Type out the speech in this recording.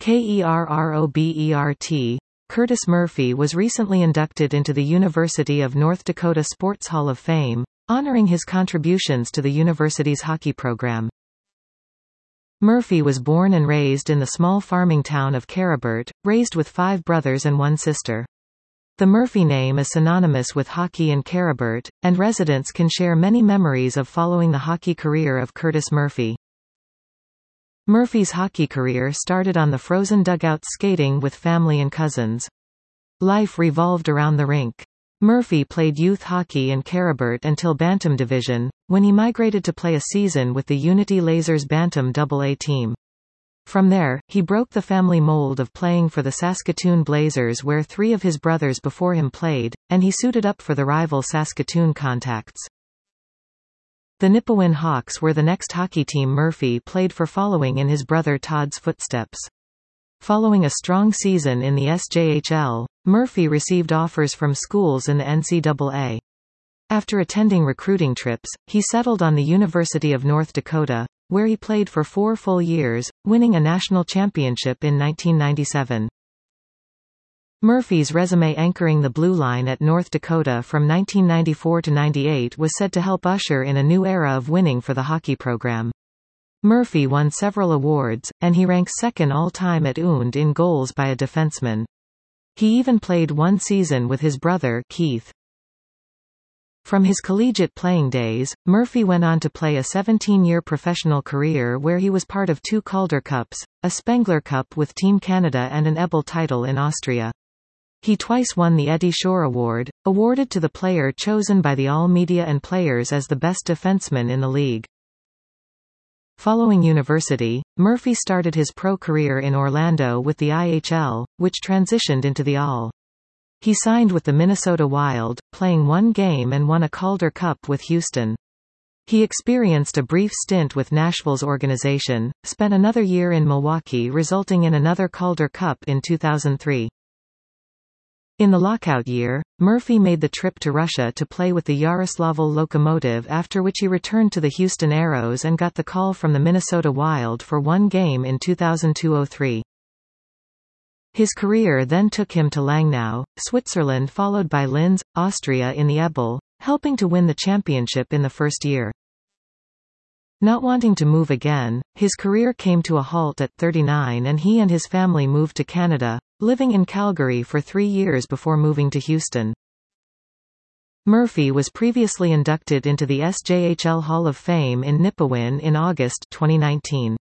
KERROBERT. Curtis Murphy was recently inducted into the University of North Dakota Sports Hall of Fame, honoring his contributions to the university's hockey program. Murphy was born and raised in the small farming town of Kerrobert, raised with 5 brothers and 1 sister. The Murphy name is synonymous with hockey in Kerrobert, and residents can share many memories of following the hockey career of Curtis Murphy. Murphy's hockey career started on the frozen dugouts skating with family and cousins. Life revolved around the rink. Murphy played youth hockey in Kerrobert until Bantam Division, when he migrated to play a season with the Unity Lasers Bantam AA team. From there, he broke the family mold of playing for the Saskatoon Blazers where 3 of his brothers before him played, and he suited up for the rival Saskatoon Contacts. The Nipawin Hawks were the next hockey team Murphy played for, following in his brother Todd's footsteps. Following a strong season in the SJHL, Murphy received offers from schools in the NCAA. After attending recruiting trips, he settled on the University of North Dakota, where he played for 4 full years, winning a national championship in 1997. Murphy's resume anchoring the Blue Line at North Dakota from 1994 to 98 was said to help usher in a new era of winning for the hockey program. Murphy won several awards, and he ranks second all-time at UND in goals by a defenseman. He even played 1 season with his brother, Keith. From his collegiate playing days, Murphy went on to play a 17-year professional career where he was part of 2 Calder Cups, a Spengler Cup with Team Canada and an Ebel title in Austria. He twice won the Eddie Shore Award, awarded to the player chosen by the All Media and players as the best defenseman in the league. Following university, Murphy started his pro career in Orlando with the IHL, which transitioned into the AHL. He signed with the Minnesota Wild, playing 1 game and won a Calder Cup with Houston. He experienced a brief stint with Nashville's organization, spent another year in Milwaukee, resulting in another Calder Cup in 2003. In the lockout year, Murphy made the trip to Russia to play with the Yaroslavl Lokomotiv, after which he returned to the Houston Aeros and got the call from the Minnesota Wild for 1 game in 2002-03. His career then took him to Langnau, Switzerland, followed by Linz, Austria in the Ebel, helping to win the championship in the first year. Not wanting to move again, his career came to a halt at 39 and he and his family moved to Canada, living in Calgary for 3 years before moving to Houston. Murphy was previously inducted into the SJHL Hall of Fame in Nipawin in August 2019.